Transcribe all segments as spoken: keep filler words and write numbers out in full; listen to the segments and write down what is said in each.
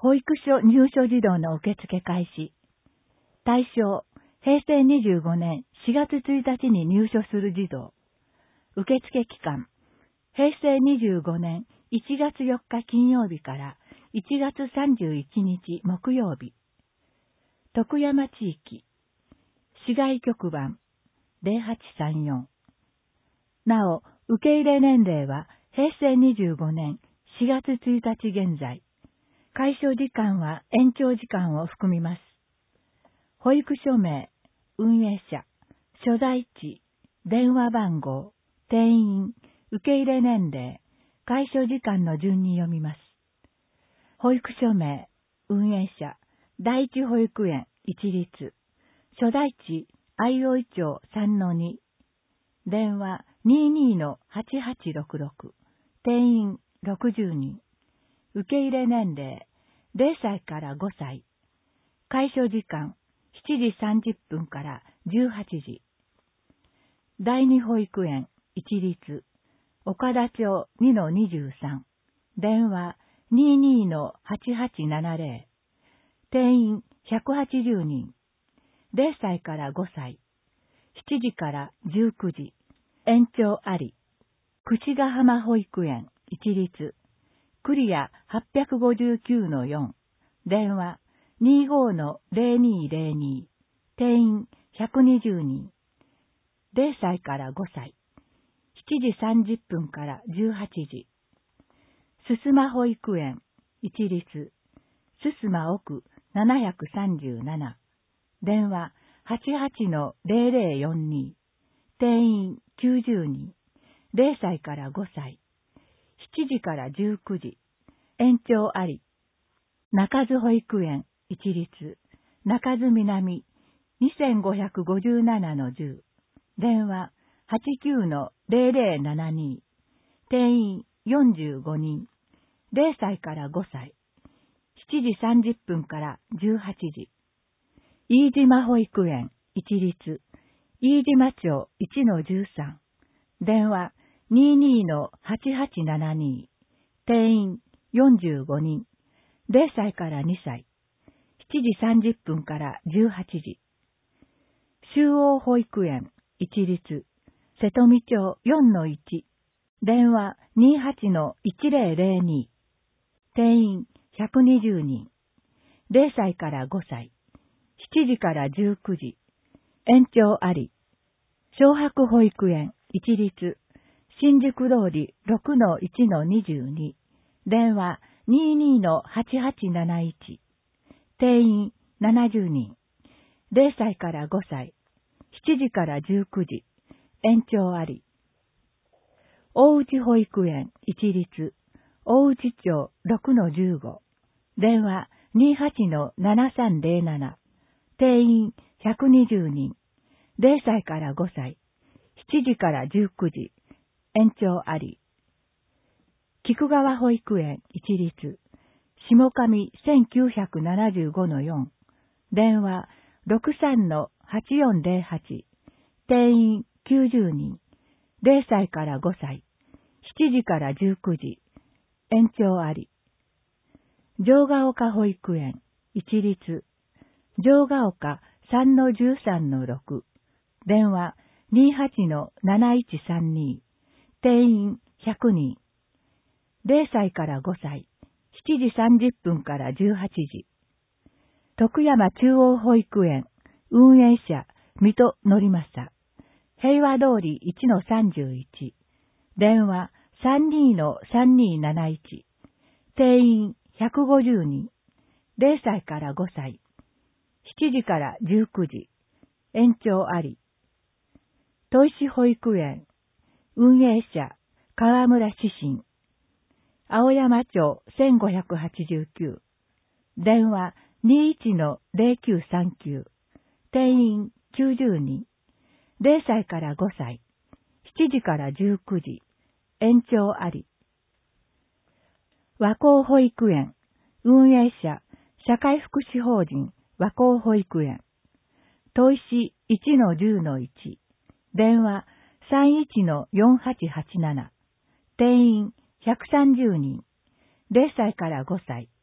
保育所入所児童の受付開始。対象、へいせいにじゅうごねんしがつついたちに入所する児童。受付期間、へいせいにじゅうごねんいちがつよっか金曜日からいちがつさんじゅういちにち木曜日。徳山地域、市外局番ゼロはちさんよん。なお、受け入れ年齢はへいせいにじゅうごねんしがつついたち現在。開所時間は延長時間を含みます。保育所名、運営者、所在地、電話番号、定員、受け入れ年齢、開所時間の順に読みます。保育所名、運営者、第一保育園一律、所在地、相生町 さんのに、電話 にーにーのはちはちろくろく、定員ろくじゅうにん、受け入れ年齢ゼロさいからごさい、開所時間しちじさんじゅっぷんからじゅうはちじ、第二保育園一律、岡田町 にのにじゅうさん、電話 にーにーのはちはちななぜろ、定員ひゃくはちじゅうにん、ゼロさいからごさい、しちじからじゅうくじ、延長あり、櫛ヶ浜保育園一律、クリア はっぴゃくごじゅうきゅうのよん、電話 にーごーのぜろにーぜろに、定員ひゃくにじゅうにん、ゼロさいからごさい、しちじさんじゅっぷんからじゅうはちじ、すすま保育園一律、すすま奥ななさんなな、電話 はちはちのぜろぜろよんに、定員きゅうじゅうにん、ゼロさいからごさい、しちじからじゅうくじ、延長あり。中津保育園一律、中津南 にせんごひゃくごじゅうななのじゅう、電話 はちきゅうのぜろぜろななに、定員よんじゅうごにん、ゼロさいからごさい、しちじさんじゅっぷんからじゅうはちじ。飯島保育園一律、飯島町 いちのじゅうさん、電話 にーにーのはちはちななに、定員よんじゅうごにん、ゼロさいからにさい、しちじさんじゅっぷんからじゅうはちじ。周央保育園一律、瀬戸美町 よんのいち、電話 にーはちのいちぜろぜろに、定員ひゃくにじゅうにん、ゼロさいからごさい、しちじからじゅうくじ、延長あり。小白保育園一律、新宿通り ろくのいちのにじゅうに、電話 にーにーのはちはちなないち、定員ななじゅうにん、ゼロさいからごさい、しちじからじゅうくじ、延長あり。大内保育園一律、大内町 ろくのじゅうご、電話 にーはちのななさんぜろなな、定員ひゃくにじゅうにん、ゼロさいからごさい、しちじからじゅうくじ、延長あり。菊川保育園一律、下上せんきゅうひゃくななじゅうごのよん、電話 ろくさんのはちよんぜろはち、定員きゅうじゅうにん、ゼロさいからごさい、しちじからじゅうくじ、延長あり。城ヶ丘保育園一律、城ヶ丘さんのじゅうさんのろく、電話 にーはちのなないちさんに、定員ひゃくにん、ゼロさいからごさい、しちじさんじゅっぷんからじゅうはちじ。徳山中央保育園運営者水戸則正、平和通りいちのさんじゅういち、電話 さんにーのさんにーなないち、定員ひゃくごじゅうにん、ゼロさいからごさい、しちじからじゅうくじ、延長あり。砥石保育園運営者河村志信、青山町せんごひゃくはちじゅうきゅう、電話 にーいちのぜろきゅうさんきゅう、定員きゅうじゅうにん、ゼロさいからごさい、しちじからじゅうくじ、延長あり。和光保育園運営者社会福祉法人和光保育園、砥石 いちのじゅうのいち、電話 さんいちのよんはちはちなな、定員ひゃくさんじゅうにん、ゼロさいからごさい、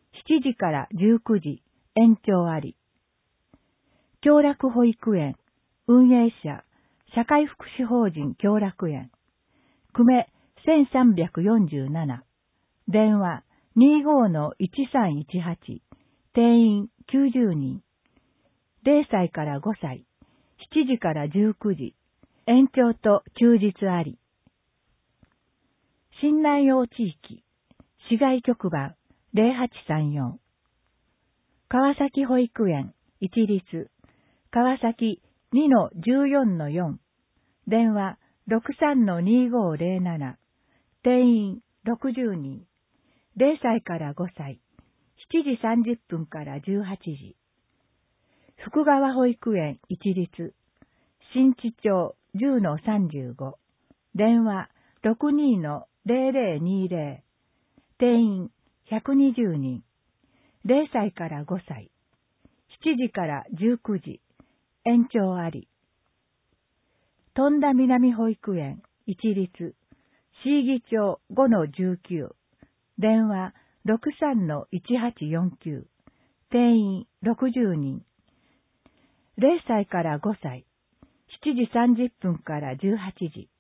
しちじからじゅうくじ、延長あり。共楽保育園、運営者、社会福祉法人共楽園。久米せんさんびゃくよんじゅうなな。電話 にじゅうごのいちさんいちはち。定員きゅうじゅうにん。れいさいからごさい。しちじからじゅうくじ。延長と休日あり。新南陽地域。市外局番ぜろはちさんよん。川崎保育園一律。川崎 にのじゅうよんのよん。電話 ろくさんのにじゅうごぜろなな。定員ろくじゅうにん。れいさいからごさい。しちじさんじゅっぷんからじゅうはちじ。福川保育園一律。新地町じゅうのさんじゅうご。電話 ろくにのぜろぜろにぜろ。定員ひゃくにじゅうにん。れいさいからごさい。しちじからじゅうくじ。延長あり。富田南保育園一律。市議町ごのじゅうきゅう。電話 ろくさんのいちはちよんきゅう。定員ろくじゅうにん。れいさいからごさい。しちじさんじゅっぷんからじゅうはちじ。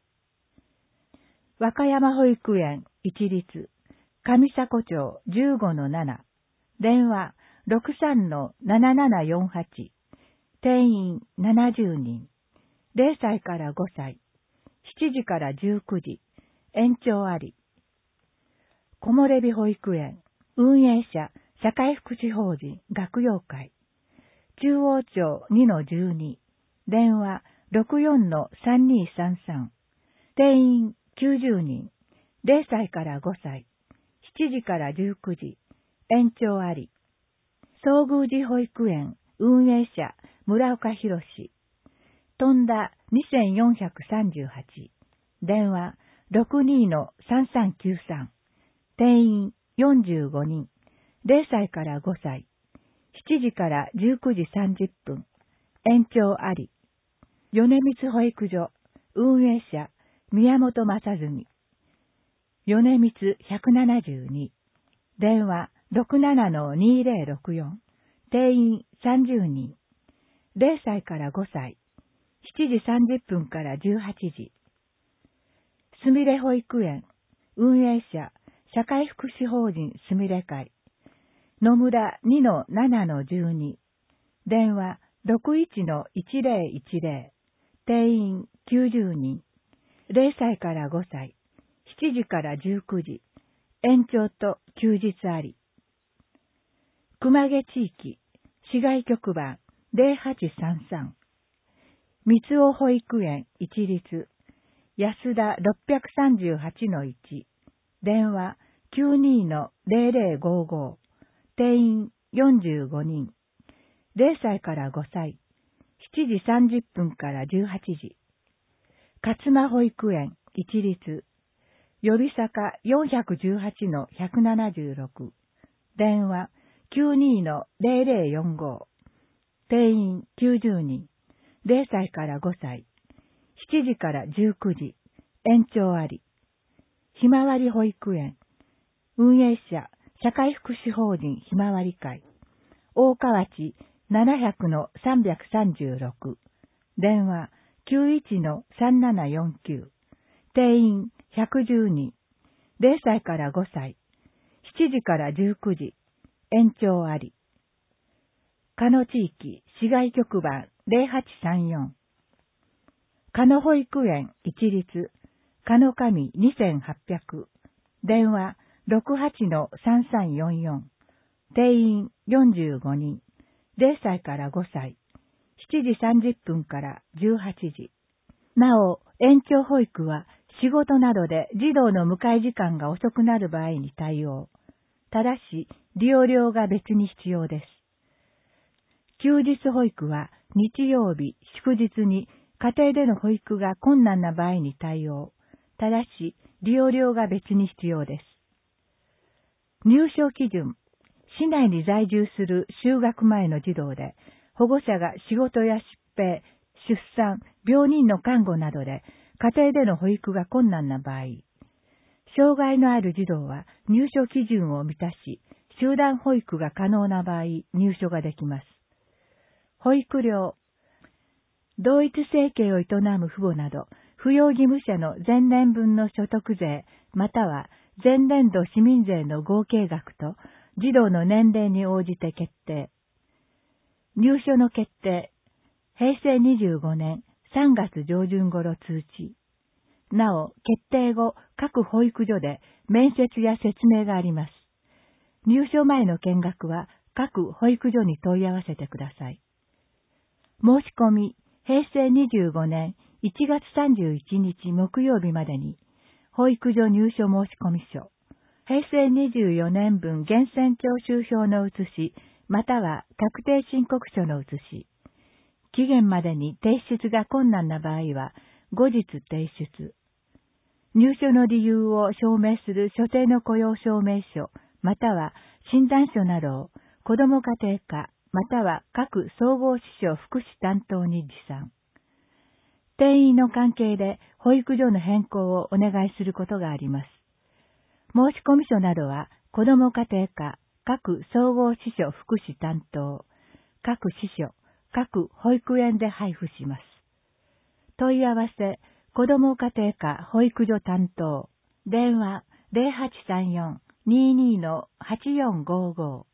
和歌山保育園一律。上迫町じゅうごのなな。電話 ろくさんのななななよんはち。定員ななじゅうにん。れいさいからごさい。しちじからじゅうくじ。延長あり。木漏れ日保育園。運営者、社会福祉法人、学友会。中央町にのじゅうに。電話 ろくよんのさんにさんさん。定員きゅうじゅうにん。れいさいからごさい。しちじからじゅうくじ。延長あり。総宮寺保育園。運営者、村岡博士。富田にせんよんひゃくさんじゅうはち。電話 ろくにのさんさんきゅうさん。定員よんじゅうごにん。れいさいからごさい。しちじからじゅうくじさんじゅっぷん。延長あり。米光保育所。運営者、宮本正純。米光ひゃくななじゅうに。電話 ろくななのにぜろろくよん。定員さんじゅうにん。れいさいからごさい。しちじさんじゅっぷんからじゅうはちじ。すみれ保育園。運営者、社会福祉法人すみれ会。野村にのななのじゅうに。電話 ろくいちのいちぜろいちぜろ。定員きゅうじゅうにん。れいさいからごさい。しちじからじゅうくじ。延長と休日あり。熊毛地域。市外局番ぜろはちさんさん。三尾保育園一律。安田ろっぴゃくさんじゅうはちのいち。電話 きゅうにのぜろぜろごご。定員よんじゅうごにん。れいさいからごさい。しちじさんじゅっぷんからじゅうはちじ。勝間保育園一律。呼び坂よんひゃくじゅうはちのひゃくななじゅうろく。電話 きゅうにのぜろぜろよんご。定員きゅうじゅうにん。れいさいからごさい。しちじからじゅうくじ。延長あり。ひまわり保育園。運営者、社会福祉法人ひまわり会。大川内ななひゃくのさんびゃくさんじゅうろく。電話 きゅういちのさんななよんきゅう。定員ひゃくじゅうにん。れいさいからごさい。しちじからじゅうくじ。延長あり。鹿野地域市外局番ぜろはちさんよん。鹿野保育園一律。鹿野上にせんはっぴゃく。電話ろくはちのさんさんよんよん。定員よんじゅうごにん。れいさいからごさい。しちじさんじゅっぷんからじゅうはちじ。なお、延長保育は仕事などで児童の迎え時間が遅くなる場合に対応。ただし、利用料が別に必要です。休日保育は日曜日、祝日に家庭での保育が困難な場合に対応。ただし、利用料が別に必要です。入所基準。市内に在住する就学前の児童で、保護者が仕事や疾病、出産、病人の看護などで家庭での保育が困難な場合、障害のある児童は入所基準を満たし、 集団保育が可能な場合、入所ができます。保育料、同一生計を営む父母など、扶養義務者の前年分の所得税、または前年度市民税の合計額と、児童の年齢に応じて決定。入所の決定、へいせいにじゅうごねんさんがつ上旬頃通知。なお、決定後、各保育所で面接や説明があります。入所前の見学は各保育所に問い合わせてください。申し込み、へいせいにじゅうごねんいちがつさんじゅういちにち木曜日までに、保育所入所申込書、へいせいにじゅうよねんぶん源泉徴収票の写し、または確定申告書の写し、期限までに提出が困難な場合は、後日提出。入所の理由を証明する所定の雇用証明書、または診断書などを子ども家庭科、または各総合支所福祉担当に持参。定員の関係で保育所の変更をお願いすることがあります。申込書などは子ども家庭科、各総合支所福祉担当、各支所、各保育園で配布します。問い合わせ、子ども家庭科保育所担当、電話 ゼロはちさんよん にーにー はちよんごーごー